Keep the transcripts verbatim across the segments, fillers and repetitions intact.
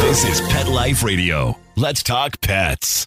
This is Pet Life Radio. Let's talk pets.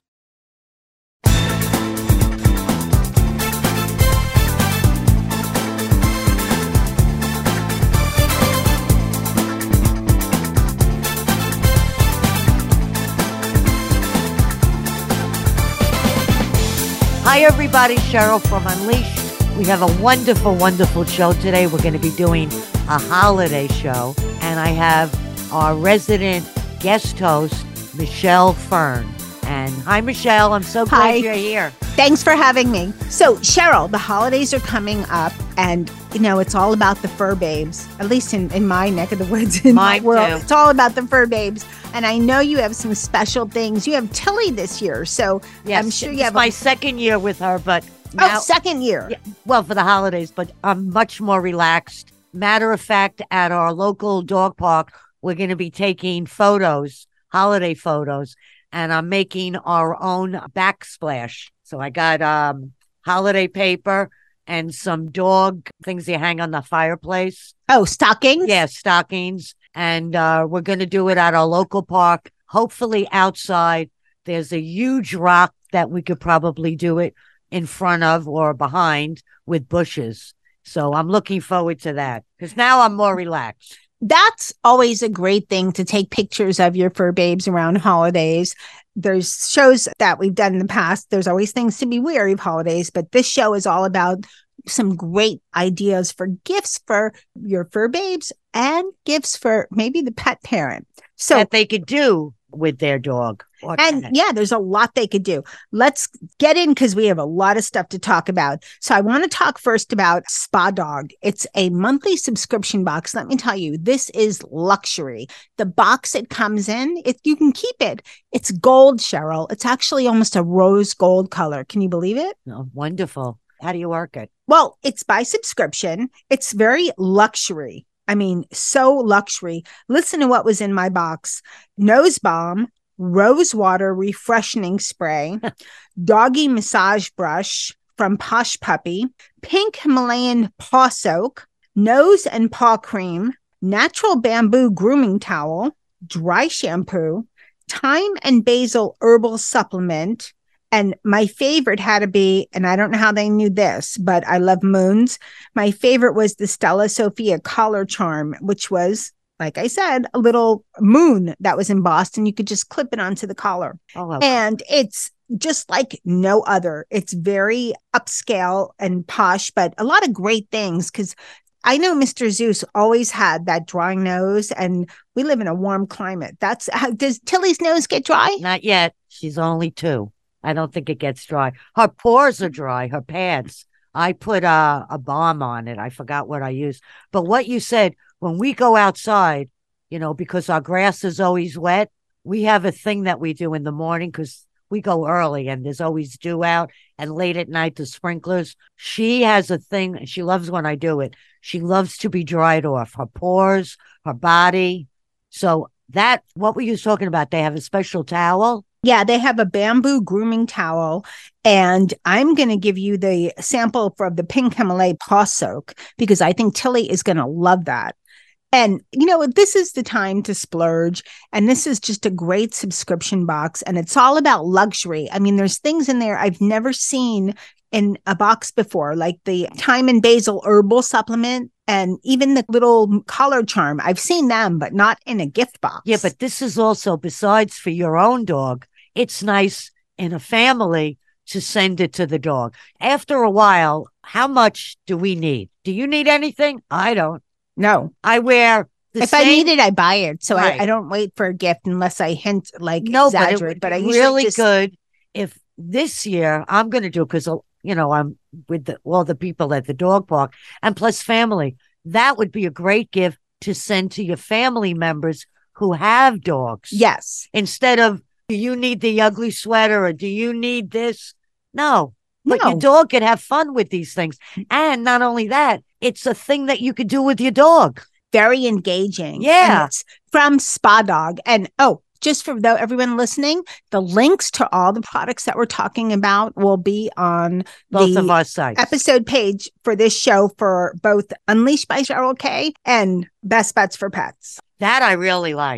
Hi, everybody. Cheryl from Unleashed. We have a wonderful, wonderful show today. We're going to be doing a holiday show, and I have our resident guest host, Michelle Fern. And hi, Michelle. I'm so glad Hi. You're here. Thanks for having me. So, Cheryl, the holidays are coming up, and, you know, it's all about the fur babes, at least in, in my neck of the woods, in Mine my world. too. It's all about the fur babes. And I know you have some special things. You have Tilly this year, so Yes, I'm sure you it's have my a, second year with her, but oh, now, second year. Yeah, well, for the holidays, but I'm much more relaxed. Matter of fact, at our local dog park, we're going to be taking photos, holiday photos, and I'm making our own backsplash. So I got um, holiday paper and some dog things you hang on the fireplace. Oh, stockings? Yeah, stockings. And uh, we're going to do it at our local park, hopefully outside. There's a huge rock that we could probably do it in front of or behind with bushes. So I'm looking forward to that because now I'm more relaxed. That's always a great thing to take pictures of your fur babes around holidays. There's shows that we've done in the past. There's always things to be wary of holidays, but this show is all about some great ideas for gifts for your fur babes and gifts for maybe the pet parent. So that they could do with their dog. or And cat. yeah, there's a lot they could do. Let's get in because we have a lot of stuff to talk about. So I want to talk first about Spa Dog. It's a monthly subscription box. Let me tell you, this is luxury. The box it comes in, if you can keep it, it's gold, Cheryl. It's actually almost a rose gold color. Can you believe it? Oh, wonderful. How do you work it? Well, it's by subscription. It's very luxury. I mean, so luxury. Listen to what was in my box. Nose balm, rose water refreshing spray, doggy massage brush from Posh Puppy, pink Himalayan paw soak, nose and paw cream, natural bamboo grooming towel, dry shampoo, thyme and basil herbal supplement. And my favorite had to be, and I don't know how they knew this, but I love moons. My favorite was the Stella Sophia collar charm, which was, like I said, a little moon that was embossed, and you could just clip it onto the collar. Oh, okay. And it's just like no other. It's very upscale and posh, but a lot of great things because I know Mister Zeus always had that dry nose, and we live in a warm climate. That's how, does Tilly's nose get dry? Not yet. She's only two. I don't think it gets dry. Her pores are dry, her pads. I put a, a balm on it. I forgot what I used. But what you said, when we go outside, you know, because our grass is always wet, we have a thing that we do in the morning because we go early and there's always dew out, and late at night, the sprinklers. She has a thing, and she loves when I do it. She loves to be dried off, her pores, her body. So that, what were you talking about? They have a special towel? Yeah, they have a bamboo grooming towel, and I'm going to give you the sample for the pink Himalaya paw soak because I think Tilly is going to love that. And, you know, this is the time to splurge, and this is just a great subscription box, and it's all about luxury. I mean, there's things in there I've never seen in a box before, like the thyme and basil herbal supplement, and even the little collar charm. I've seen them, but not in a gift box. Yeah, but this is also, besides for your own dog, it's nice in a family to send it to the dog. After a while, how much do we need? Do you need anything? I don't. No. I wear the If same... I need it, I buy it. So Right. I, I don't wait for a gift unless I hint, like No, but it exaggerate. would But, be I usually really just, good if this year I'm going to do, because, you know, I'm with the, all the people at the dog park and plus family. That would be a great gift to send to your family members who have dogs. Yes. Instead of, do you need the ugly sweater or do you need this? No. But No. your dog can have fun with these things. And not only that, it's a thing that you could do with your dog. Very engaging. Yeah. And it's from Spa Dog. And oh, just for the, everyone listening, the links to all the products that we're talking about will be on Both the of our sites. episode page for this show for both Unleashed by Cheryl K and Best Bets for Pets. That I really like.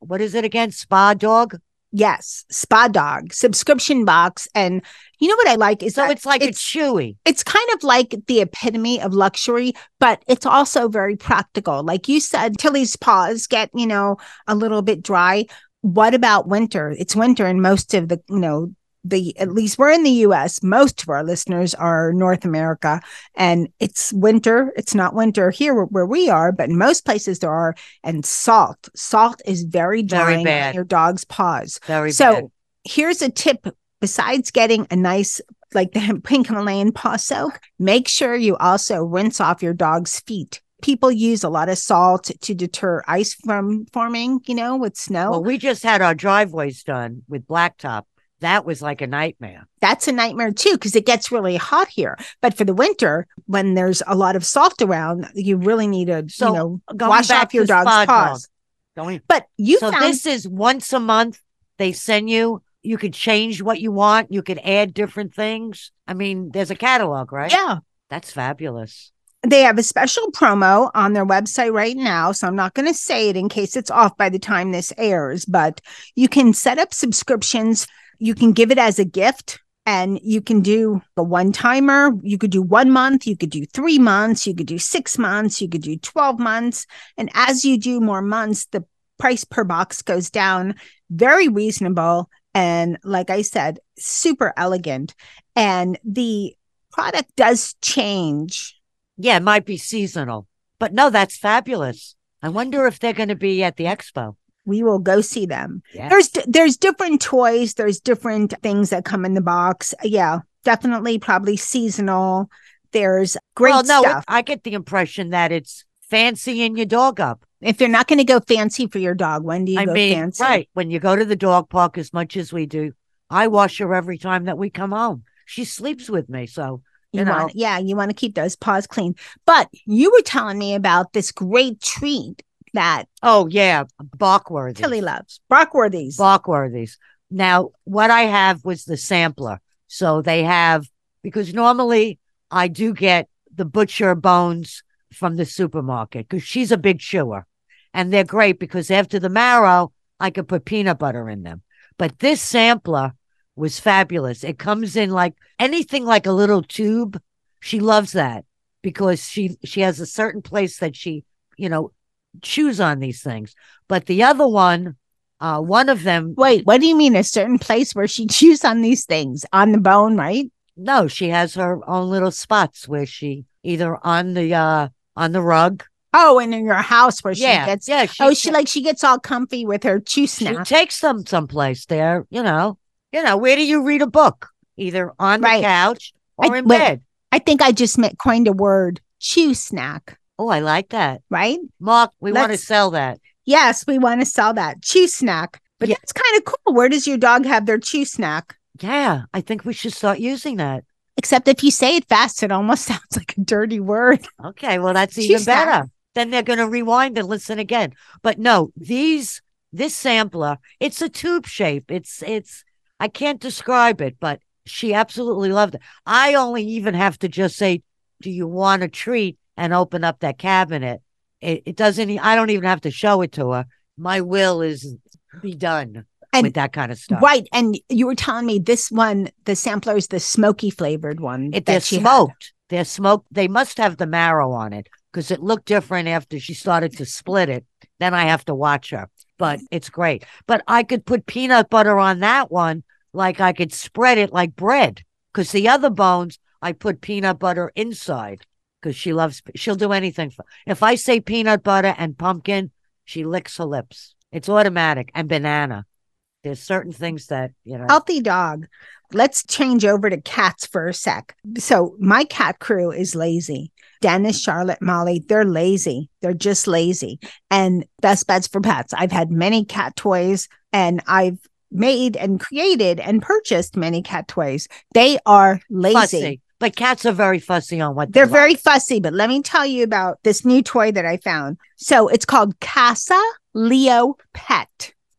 what is it again? Spa Dog? Yes, Spa Dog subscription box. And you know what I like is So that it's like it's, it's chewy. it's kind of like the epitome of luxury, but it's also very practical. Like you said, Tilly's paws get, you know, a little bit dry. What about winter? It's winter in most of the, you know, the, at least we're in the U S. Most of our listeners are North America, and it's winter. It's not winter here where, where we are, but in most places there are. And salt, salt is very drying bad. on your dog's paws. Very So bad. here's a tip. Besides getting a nice, like the Pink Himalayan paw soak, make sure you also rinse off your dog's feet. People use a lot of salt to deter ice from forming, you know, with snow. Well, we just had our driveways done with blacktop. That was like a nightmare. That's a nightmare too, because it gets really hot here. But for the winter, when there's a lot of salt around, you really need to, So, you know, going wash back off your to dog's Spa paws. Dog. Going, But you so found this is once a month. They send you. You could change what you want. You could add different things. I mean, there's a catalog, right? yeah. That's fabulous. They have a special promo on their website right now. So I'm not going to say it in case it's off by the time this airs, but you can set up subscriptions. You can give it as a gift, and you can do a one timer. You could do one month. You could do three months. You could do six months. You could do twelve months. And as you do more months, the price per box goes down. Very reasonable. And like I said, super elegant. And the product does change. Yeah, it might be seasonal, but no, that's fabulous. I wonder if they're going to be at the expo. We will go see them. Yeah. There's there's different toys. There's different things that come in the box. Yeah, definitely probably seasonal. There's great well, no, stuff. It, I get the impression that it's fancying your dog up. If you're not going to go fancy for your dog, when do you I go mean, fancy? right. When you go to the dog park as much as we do, I wash her every time that we come home. She sleeps with me. So, you, You know, want, yeah, you want to keep those paws clean. But you were telling me about this great treat that oh, yeah, Barkworthies. Tilly loves. Barkworthies. Barkworthies. Now, what I have was the sampler. So they have, because normally I do get the butcher bones from the supermarket because she's a big chewer. And they're great because after the marrow, I could put peanut butter in them. But this sampler was fabulous. It comes in like anything like a little tube. She loves that because she she has a certain place that she, you know, chews on these things. But the other one, uh, one of them. Wait, what do you mean a certain place where she chews on these things? On the bone, right? No, she has her own little spots where she either on the uh on the rug. Oh, and in your house where she Yeah, gets yeah. She, oh, she like she gets all comfy with her chew she snack. takes them someplace there, you know. You know, where do you read a book? Either on the Right. couch or I- in wait. bed. I think I just met, coined a word, chew snack, Oh, I like that. right? Mark, we want to Let's- sell that. Yes, we want to sell that chew snack. But Yeah. that's kind of cool. Where does your dog have their chew snack? Yeah, I think we should start using that. Except if you say it fast, it almost sounds like a dirty word. Okay, well, that's Chew even snack. better. Then they're going to rewind and listen again. But no, these, this sampler, it's a tube shape. It's, it's, I can't describe it, but she absolutely loved it. I only even have to just say, do you want a treat? And open up that cabinet. It, it doesn't, e- I don't even have to show it to her. My will is be done And- with that kind of stuff. Right. And you were telling me this one, the sampler is the smoky flavored one. It, that they're she had. smoked. They're smoked. They must have the marrow on it because it looked different after she started to split it. Then I have to watch her, but it's great. But I could put peanut butter on that one, like I could spread it like bread. Because the other bones, I put peanut butter inside because she loves. She'll do anything. For, if I say peanut butter and pumpkin, she licks her lips. It's automatic. And banana. There's certain things that you know. Healthy dog. Let's change over to cats for a sec. So my cat crew is lazy. Dennis, Charlotte, Molly, they're lazy. They're just lazy. And best beds for pets. I've had many cat toys and I've made and created and purchased many cat toys. They are lazy. Fussy. But cats are very fussy on what They're they very like. fussy, but let me tell you about this new toy that I found. So it's called Casa Leo Pet.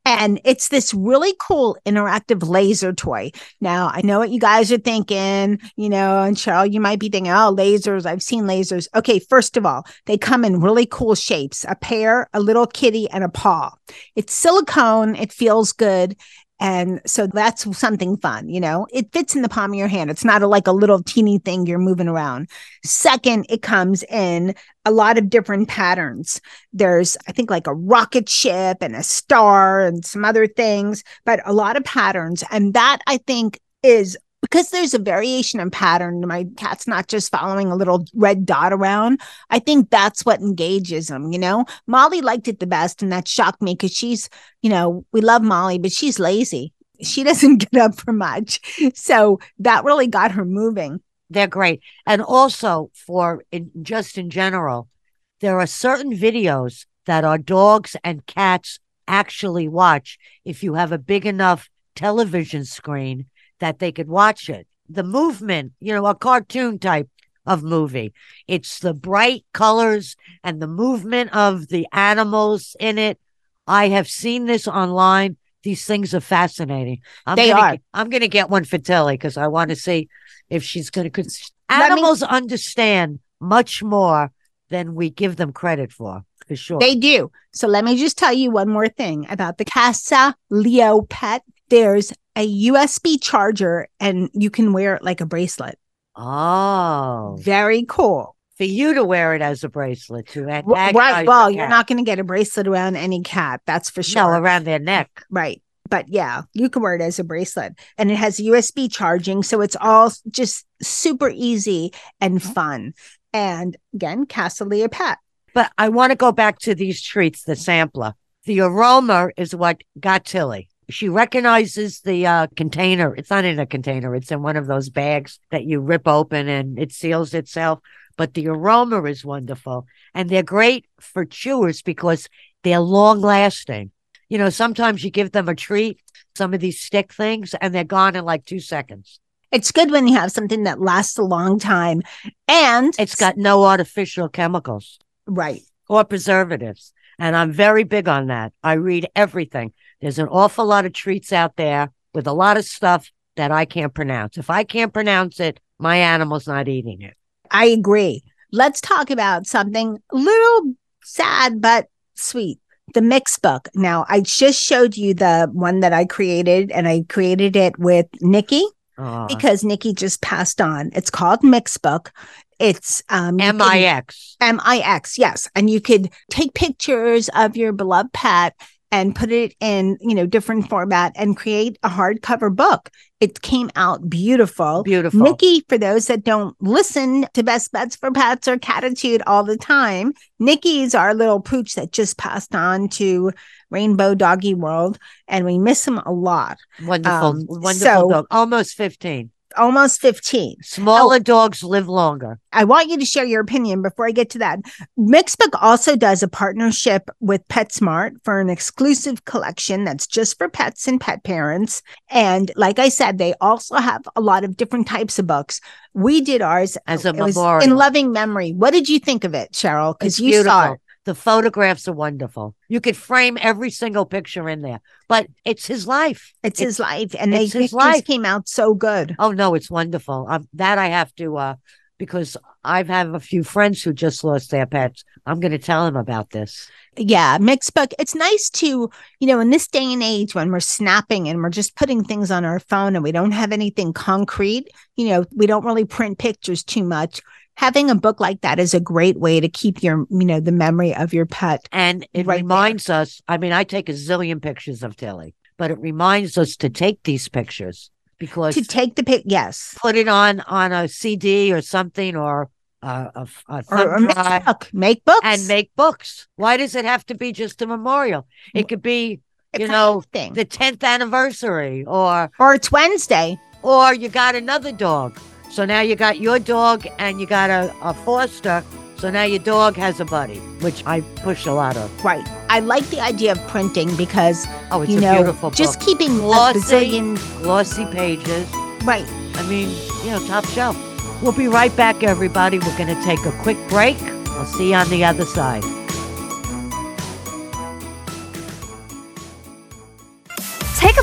And it's this really cool interactive laser toy. Now, I know what you guys are thinking, you know, and Cheryl, you might be thinking, oh, lasers, I've seen lasers. Okay, first of all, they come in really cool shapes, a pear, a little kitty, and a paw. It's silicone. It feels good. And so that's something fun, you know, it fits in the palm of your hand. It's not a, like a little teeny thing you're moving around. Second, it comes in a lot of different patterns. There's, I think, like a rocket ship and a star and some other things, but a lot of patterns. And that, I think, is because there's a variation in pattern. My cat's not just following a little red dot around. I think that's what engages them, you know? Molly liked it the best, and that shocked me because she's, you know, we love Molly, but she's lazy. She doesn't get up for much. So that really got her moving. They're great. And also for in, just in general, there are certain videos that our dogs and cats actually watch if you have a big enough television screen that they could watch it. The movement, you know, a cartoon type of movie. It's the bright colors and the movement of the animals in it. I have seen this online. These things are fascinating. I'm They gonna, are. get- I'm going to get one for Tilly because I want to see if she's going to. Let me- Animals understand much more than we give them credit for, for sure. They do. So let me just tell you one more thing about the Casa Leo pet. There's a U S B charger and you can wear it like a bracelet. Oh, Very cool. for you to wear it as a bracelet to W- antagonize Right. Well, the you're cat. not going to get a bracelet around any cat. That's for no sure. around their neck. Right. But yeah, you can wear it as a bracelet, and it has U S B charging. So it's all just super easy and fun. And again, Casa Leo pet. But I want to go back to these treats, the sampler. The aroma is what got Tilly. She recognizes the uh, container. It's not in a container. It's in one of those bags that you rip open and it seals itself. But the aroma is wonderful. And they're great for chewers because they're long lasting. You know, sometimes you give them a treat, some of these stick things, and they're gone in like two seconds. It's good when you have something that lasts a long time. And It's got no artificial chemicals right. or preservatives. And I'm very big on that. I read everything. There's an awful lot of treats out there with a lot of stuff that I can't pronounce. If I can't pronounce it, my animal's not eating it. I agree. Let's talk about something a little sad but sweet. The mix book. Now, I just showed you the one that I created, and I created it with Nikki Aw. because Nikki just passed on. It's called Mix Book. It's um you M I can- X. M I X, yes. And you could take pictures of your beloved pet and put it in, you know, different format and create a hardcover book. It came out beautiful. Beautiful. Nikki, for those that don't listen to Best Bets for Pets or Catitude all the time, Nikki's our little pooch that just passed on to Rainbow Doggy World, and we miss him a lot. Wonderful. Um, wonderful so- dog. Almost fifteen. Almost fifteen. Smaller dogs live longer. I want you to share your opinion before I get to that. Mixbook also does a partnership with PetSmart for an exclusive collection that's just for pets and pet parents. And like I said, they also have a lot of different types of books. We did ours As a it was memorial. in loving memory. What did you think of it, Cheryl? Because It's you saw beautiful. it. The photographs are wonderful. You could frame every single picture in there, but it's his life. It's, his life, and they it's his pictures life. came out so good. Oh no, it's wonderful. Um, that I have to, uh, because I've have a few friends who just lost their pets. I'm going to tell them about this. Yeah, mixed book. It's nice to, you know, in this day and age when we're snapping and we're just putting things on our phone and we don't have anything concrete, you know, we don't really print pictures too much. Having a book like that is a great way to keep your, you know, the memory of your pet. And it Right there. reminds us, I mean, I take a zillion pictures of Tilly, but it reminds us to take these pictures because To take the pic, yes. put it on on a C D or something or uh, a, a Or, thumb or make, drive book. make books. and make books. Why does it have to be just a memorial? It could be, It's you know, anything. the tenth anniversary or Or it's Wednesday. or you got another dog. So now you got your dog and you got a, a foster. So now your dog has a buddy, which I push a lot of. Right. I like the idea of printing because, Oh, it's you a know, beautiful just book. keeping a Glossy. bazillion. Glossy pages. Right. I mean, you know, top shelf. We'll be right back, everybody. We're going to take a quick break. I'll see you on the other side.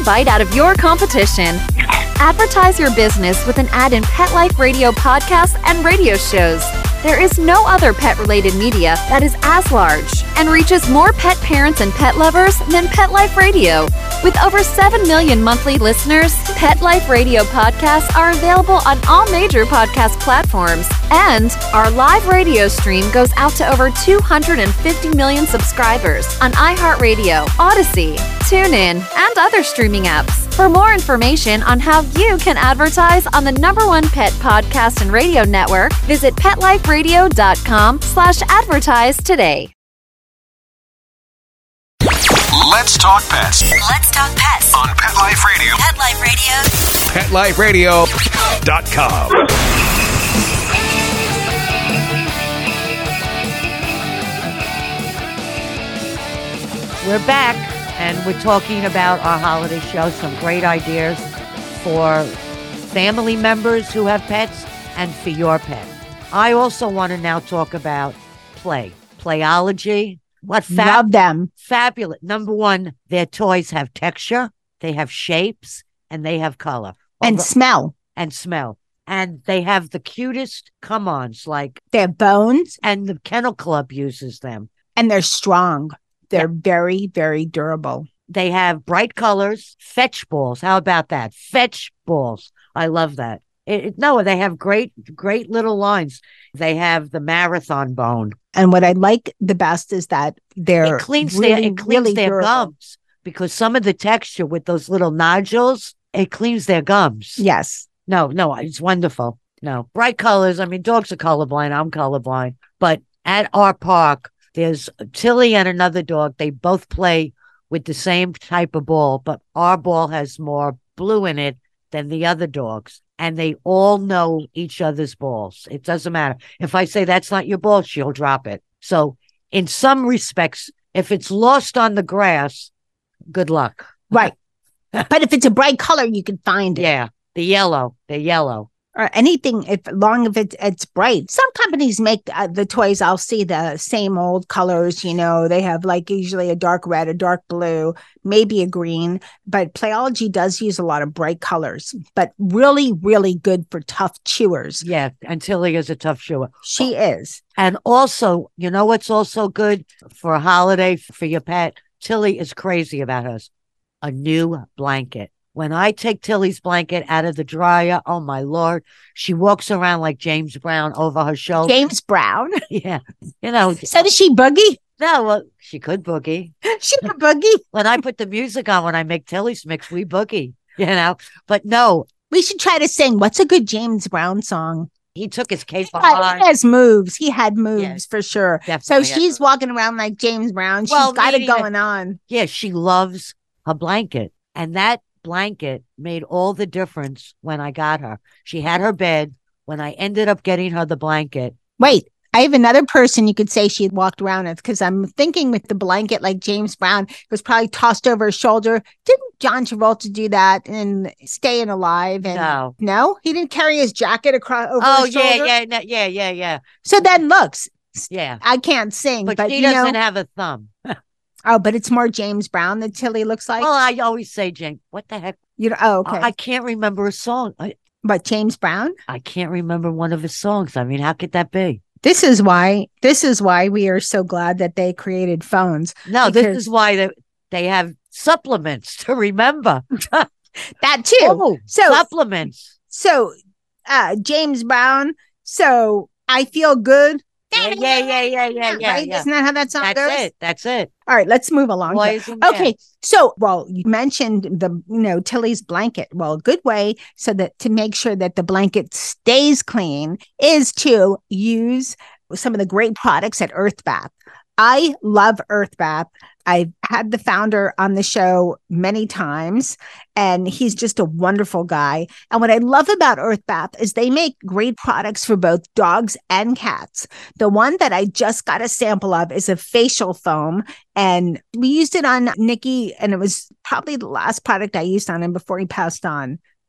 a bite out of your competition. Advertise your business with an ad in Pet Life Radio podcasts and radio shows. There is no other pet-related media that is as large and reaches more pet parents and pet lovers than Pet Life Radio. With over seven million monthly listeners, Pet Life Radio podcasts are available on all major podcast platforms. And our live radio stream goes out to over two hundred fifty million subscribers on iHeartRadio, Odyssey, TuneIn, and other streaming apps. For more information on how you can advertise on the number one pet podcast and radio network, visit PetLifeRadio.com slash advertise today. Let's talk pets Let's talk pets on Pet Life Radio. Pet Life Radio. Pet Life Radio dot com. We're back, and we're talking about our holiday show. Some great ideas for family members who have pets and for your pet. I also want to now talk about play, playology. What fab- Love them. Fabulous. Number one, their toys have texture, they have shapes, and they have color. And Over- smell. and smell. And they have the cutest come-ons, like, Their bones, and the Kennel Club uses them. and they're strong. They're very, very durable. They have bright colors, fetch balls. How about that? Fetch balls. I love that. It, it- no, they have great, great little lines. They have the marathon bone. And what I like the best is that they're It cleans really, their, it cleans really their durable. gums, because some of the texture with those little nodules, it cleans their gums. Yes. No, no, it's wonderful. No, bright colors. I mean, dogs are colorblind. I'm colorblind. But at our park, there's Tilly and another dog. They both play with the same type of ball, but our ball has more blue in it than the other dogs. And they all know each other's balls. It doesn't matter. If I say that's not your ball, she'll drop it. So in some respects, if it's lost on the grass, good luck. Right. But if it's a bright color, you can find it. Yeah, the yellow, the yellow. Or anything, if long if it, it's bright. Some companies make uh, the toys, I'll see the same old colors, you know, they have like usually a dark red, a dark blue, maybe a green, but Playology does use a lot of bright colors, but really, really good for tough chewers. Yeah, and Tilly is a tough chewer. She is. And also, you know what's also good for a holiday for your pet? Tilly is crazy about hers. A new blanket. When I take Tilly's blanket out of the dryer, oh my Lord, she walks around like James Brown over her shoulder. James Brown. Yeah. You know, So does she boogie? no, well, she could boogie. She can boogie. When I put the music on, when I make Tilly's mix, we boogie, you know. But no, We should try to sing. What's a good James Brown song? he took his cape He had- on. he has moves. He had moves Yeah, for sure. So definitely had she's moves. walking around like James Brown. She's Well, got it meaning that- going on. Yeah, she loves her blanket. And that blanket made all the difference when I got her. She had her bed. When I ended up getting her the blanket, Wait, I have another person you could say she walked around with, because I'm thinking with the blanket like James Brown, it was probably tossed over his shoulder. Didn't John Travolta do that in Staying Alive? And no. no, he didn't carry his jacket across over Oh, his yeah, shoulder. yeah, no, yeah, yeah, yeah, So then looks, yeah. I can't sing, But, but, she you know, doesn't have a thumb. oh, but it's more James Brown than Tilly looks like. Well, I always say, Jane, what the heck? you know, oh, okay. I, I can't remember a song. I, but James Brown. I can't remember one of his songs. I mean, how could that be? This is why. This is why we are so glad that they created phones. No, Because- this is why they, they have supplements to remember. That too. Oh, So- supplements. So, uh, James Brown. So I feel good. Yeah, yeah, yeah, yeah, yeah, yeah. Right? yeah. Isn't that how that song That's goes? it. That's it. All right, let's move along. here. Boys and men. Okay, so well, you mentioned the you know Tilly's blanket. Well, a good way so that to make sure that the blanket stays clean is to use some of the great products at Earth Bath. I love Earth Bath. I've had the founder on the show many times, and he's just a wonderful guy. And what I love about Earth Bath is they make great products for both dogs and cats. The one that I just got a sample of is a facial foam, and we used it on Nikki, and it was probably the last product I used on him before he passed on.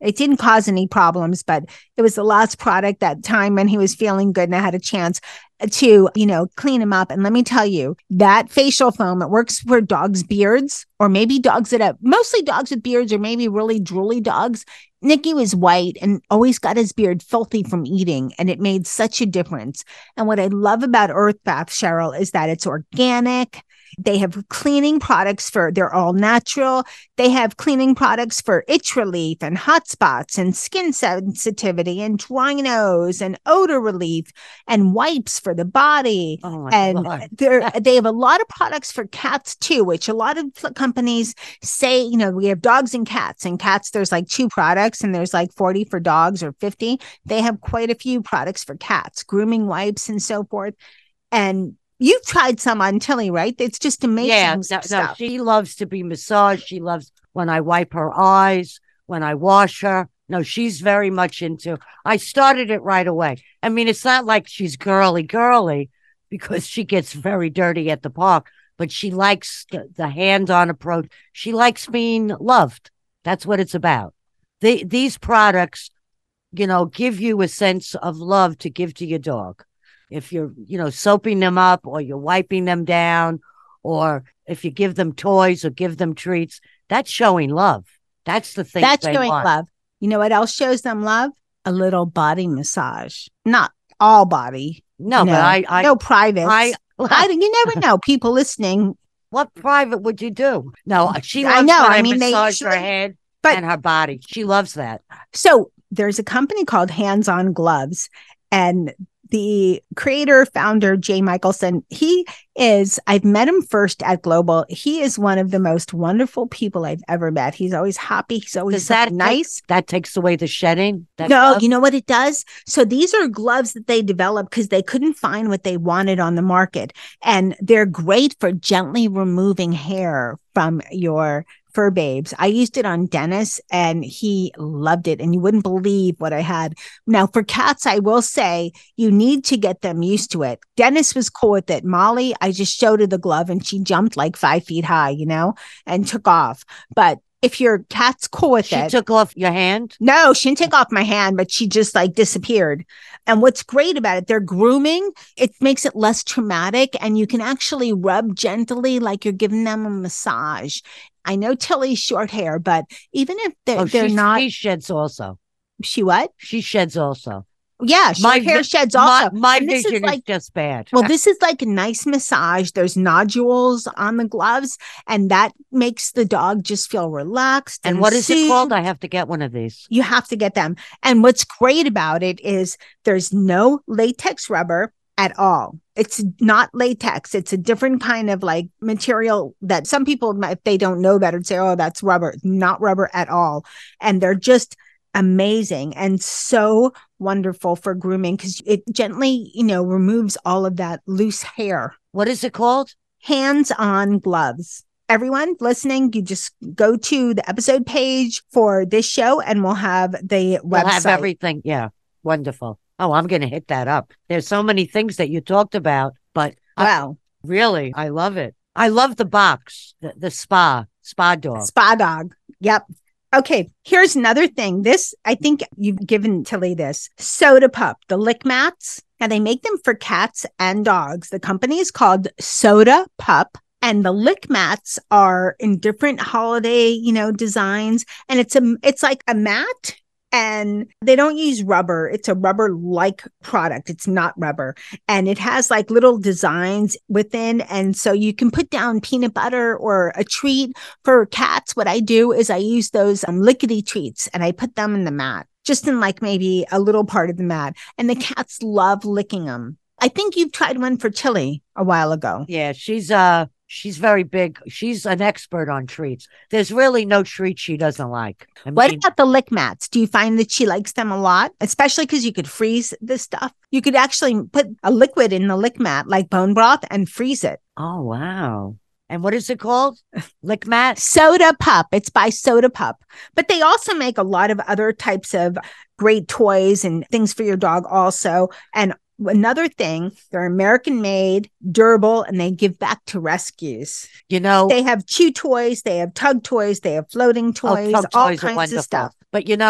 It didn't cause any problems, but it was the last product that time when he was feeling good and I had a chance to, you know, clean him up. And let me tell you, that facial foam, it works for dogs' beards, or maybe dogs that have, mostly dogs with beards, or maybe really drooly dogs. Nicky was white and always got his beard filthy from eating, and it made such a difference. And what I love about Earth Bath, Cheryl, is that it's organic. They have cleaning products for, they're all natural. They have cleaning products for itch relief and hot spots and skin sensitivity and dry nose and odor relief and wipes for the body. Oh my and God. they're, they have a lot of products for cats too, which a lot of companies say, you know, we have dogs and cats, and cats, there's like two products and there's like forty for dogs or fifty. They have quite a few products for cats, grooming wipes and so forth. And you've tried some on Tilly, right? It's just amazing Yeah, no, stuff. no, she loves to be massaged. She loves when I wipe her eyes, when I wash her. No, she's very much into. I started it right away. I mean, it's not like she's girly, girly, because she gets very dirty at the park, but she likes the, the hands-on approach. She likes being loved. That's what it's about. The, these products, you know, give you a sense of love to give to your dog. If you're, you know, soaping them up, or you're wiping them down, or if you give them toys or give them treats, that's showing love. That's the thing. That's they showing want. love. You know what else shows them love? A little body massage. Not all body. No, you but know, I, I, no privates. I, I, you never know. People listening. what private would you do? No, she I loves know, when I I, mean, they massage her usually- head but- and her body. She loves that. So there's a company called Hands On Gloves, and the creator, founder, Jay Michelson, he is, I've met him first at Global. He is one of the most wonderful people I've ever met. He's always happy. He's always Does so that nice. Take, that takes away the shedding? That No, glove? you know what it does? So these are gloves that they developed because they couldn't find what they wanted on the market. And they're great for gently removing hair from your fur babes. I used it on Dennis and he loved it. And you wouldn't believe what I had. Now for cats, I will say you need to get them used to it. Dennis was cool with it. Molly, I just showed her the glove and she jumped like five feet high, you know, and took off. But if your cat's cool with She it. took off your hand? No, she didn't take off my hand, but she just like disappeared. And what's great about it, they're grooming. It makes it less traumatic, and you can actually rub gently like you're giving them a massage. I know Tilly's short hair, but even if they're, Oh, they're she, not, she sheds also. she what? She sheds also. Yeah, short hair vi- sheds my, also. my And this is vision is, like- just bad. Well, this is like a nice massage. There's nodules on the gloves, and that makes the dog just feel relaxed. and And, what is it soothed. called? I have to get one of these. You have to get them. And what's great about it is there's no latex rubber at all. It's not latex. It's a different kind of like material that some people, if they don't know better, say, oh, that's rubber. Not rubber at all. And they're just amazing and so wonderful for grooming because it gently, you know, removes all of that loose hair. What is it called? Hands-on gloves. Everyone listening, you just go to the episode page for this show and we'll have the We'll website. have everything. Yeah. Wonderful. Oh, I'm going to hit that up. There's so many things that you talked about, but I- Wow. really, I love it. I love the box, the, the spa, spa dog. Spa dog. Yep. Okay. Here's another thing. This, I think you've given Tilly this Soda Pup, the lick mats. Now they make them for cats and dogs. The company is called Soda Pup. And the lick mats are in different holiday, you know, designs. And it's a, it's like a mat. And they don't use rubber. It's a rubber-like product. It's not rubber. And it has like little designs within. And so you can put down peanut butter or a treat. For cats, what I do is I use those um, lickety treats and I put them in the mat, just in like maybe a little part of the mat. And the cats love licking them. I think you've tried one for Tilly a while ago. Yeah, she's uh she's very big. She's an expert on treats. There's really no treat she doesn't like. I What mean, about the lick mats? Do you find that she likes them a lot? Especially because you could freeze this stuff. You could actually put a liquid in the lick mat, like bone broth, and freeze it. oh wow. And what is it called? Lick mat? Soda Pup. It's by Soda Pup. But they also make a lot of other types of great toys and things for your dog also. And another thing, they're American made, durable, and they give back to rescues. You know, They have chew toys, they have tug toys, they have floating oh, toys, tug all toys are kinds wonderful. of stuff. But you know,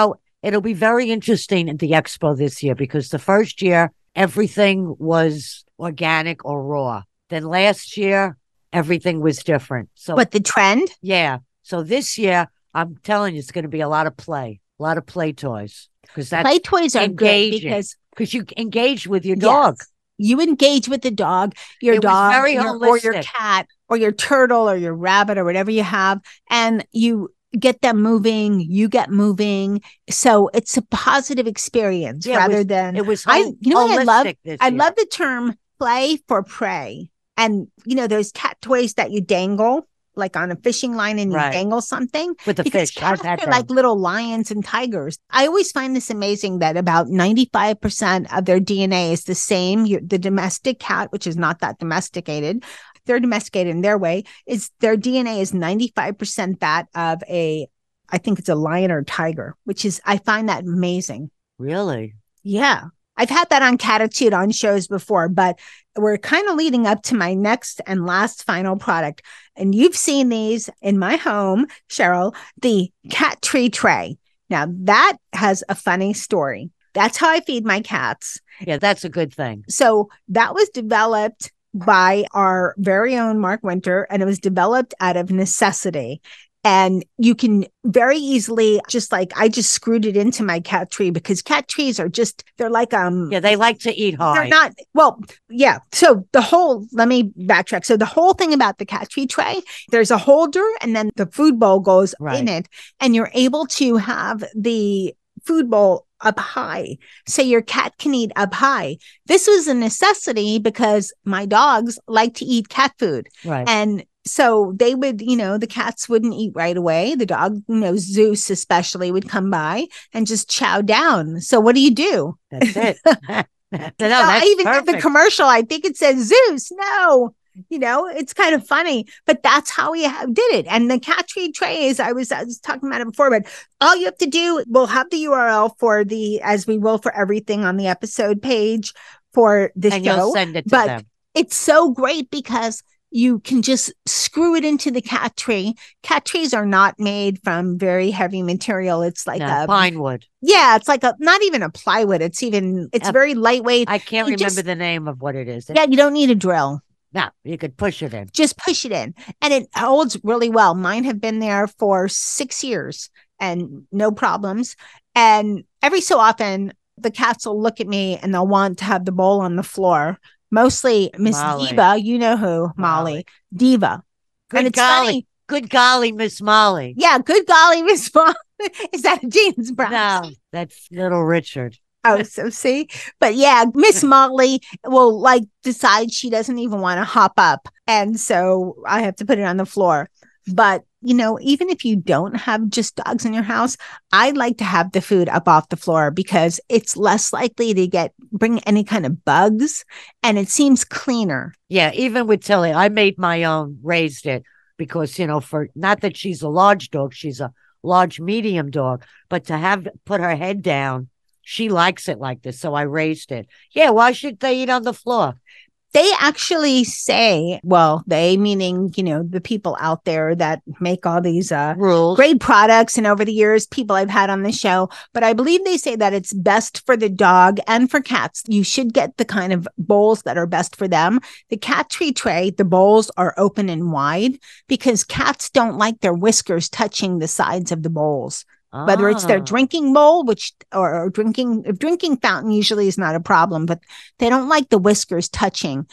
it'll be very interesting at the expo this year because the first year, everything was organic or raw. Then last year, everything was different. So, But the trend? yeah. So this year, I'm telling you, it's going to be a lot of play, a lot of play toys. Because that's Play toys are good engaging. because because you engage with your dog. yes, you engage with the dog, your It was dog, very your- or your holistic. cat, or your turtle, or your rabbit, or whatever you have, and you get them moving. You get moving, so it's a positive experience Yeah, it rather was- than It was I. hol- You know what I love? holistic this I year. love the term "play for prey," and you know those cat toys that you dangle. Like on a fishing line and you Right. dangle something with the because fish. I've cats had are them. like little lions and tigers. I always find this amazing that about ninety-five percent of their D N A is the same. Your- The domestic cat, which is not that domesticated, they're domesticated in their way, is their D N A is ninety-five percent that of a, I think it's a lion or tiger, which is, I find that amazing. Really? Yeah. I've had that on Catitude on shows before, but we're kind of leading up to my next and last final product. And you've seen these in my home, Cheryl, the cat tree tray. Now that has a funny story. That's how I feed my cats. Yeah, that's a good thing. So that was developed by our very own Mark Winter, and it was developed out of necessity. And you can very easily just like, I just screwed it into my cat tree because cat trees are just, they're like, um, Yeah, they like to eat hard. they're not, well, yeah. So the whole, let me backtrack. So the whole thing about the cat tree tray, there's a holder and then the food bowl goes Right. in it, and you're able to have the food bowl up high so your cat can eat up high. This was a necessity because my dogs like to eat cat food. Right. And so they would, you know, the cats wouldn't eat right away. The dog, you know, Zeus especially would come by and just chow down. So what do you do? That's it. no, No, that's I even did the perfect. commercial. I think it says Zeus. No, you know, it's kind of funny, but that's how we ha- did it. And the cat tree trays, I was, I was talking about it before, but all you have to do, we'll have the U R L for the, as we will for everything on the episode page for the and show. you'll send it to but them. it's so great because you can just screw it into the cat tree. Cat trees are not made from very heavy material. It's like No, a pine wood. yeah, it's like a not even a plywood. It's even it's Uh, very lightweight. I can't You remember just- the name of what it is. Yeah, you don't need a drill. No, you could push it in. Just push it in, and it holds really well. Mine have been there for six years and no problems. And every so often, the cats will look at me and they'll want to have the bowl on the floor. Mostly Miss Molly. Diva, you know who, Molly, Molly. Diva. Good and it's golly. funny. Good golly, Miss Molly. Yeah, good golly, Miss Molly. Is that a James Brown? No, that's little Richard. Oh, so see, but yeah, Miss Molly will like decide she doesn't even want to hop up, and so I have to put it on the floor. But you know, even if you don't have just dogs in your house, I like to have the food up off the floor because it's less likely to get bring any kind of bugs, and it seems cleaner. Yeah, even with Tilly, I made my own, raised it because, you know, for not that she's a large dog, she's a large medium dog, but to have put her head down, she likes it like this. So I raised it. Yeah, why should they eat on the floor? They actually say, well, they meaning, you know, the people out there that make all these uh Rules. great products, and over the years people I've had on the show, but I believe they say that it's best for the dog and for cats. You should get the kind of bowls that are best for them. The cat tree tray, the bowls are open and wide because cats don't like their whiskers touching the sides of the bowls. Whether it's their Ah. drinking bowl, which or, or drinking drinking fountain usually is not a problem, but they don't like the whiskers touching.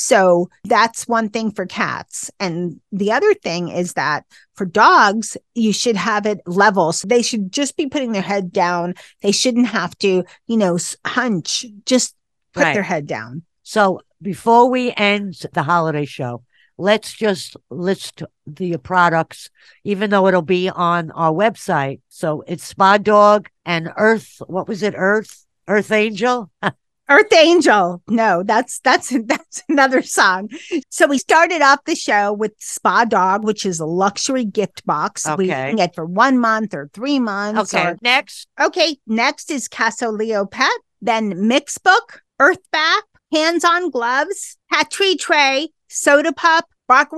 So that's one thing for cats. And the other thing is that for dogs, you should have it level. So they should just be putting their head down. They shouldn't have to, you know, s- hunch, just put Right. their head down. So before we end the holiday show, let's just list the products, even though it'll be on our website. So it's Spa Dog and Earth. What was it? Earth? Earth Angel? Earth Angel. No, that's that's that's another song. So we started off the show with Spa Dog, which is a luxury gift box. We Okay. can get for one month or three months. Okay. or- Next. okay. Next is Casso Leo Pet. Then Mixbook, Earth Bath, Hands-On Gloves, Cat Tree Tray, Soda Pup,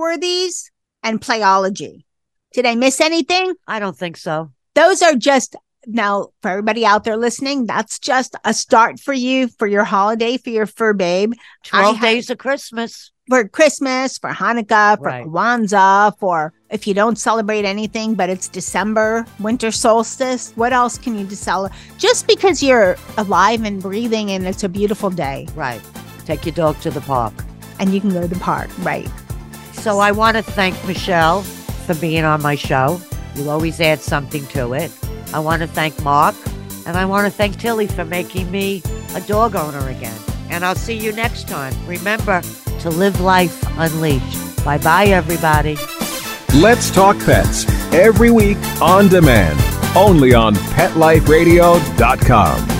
Rockworthies, and Playology. Did I miss anything? I don't think so. Those are just now, for everybody out there listening, that's just a start for you for your holiday, for your fur babe. twelve I days of Christmas. For Christmas, for Hanukkah, for Right. Kwanzaa, for if you don't celebrate anything, but it's December, winter solstice, what else can you just celebrate? Just because you're alive and breathing and it's a beautiful day Right. Take your dog to the park. and you can go to the park, right? So I want to thank Michelle for being on my show. You always add something to it. I want to thank Mark, and I want to thank Tilly for making me a dog owner again. And I'll see you next time. Remember to live life unleashed. Bye-bye, everybody. Let's Talk Pets, every week on demand, only on pet life radio dot com.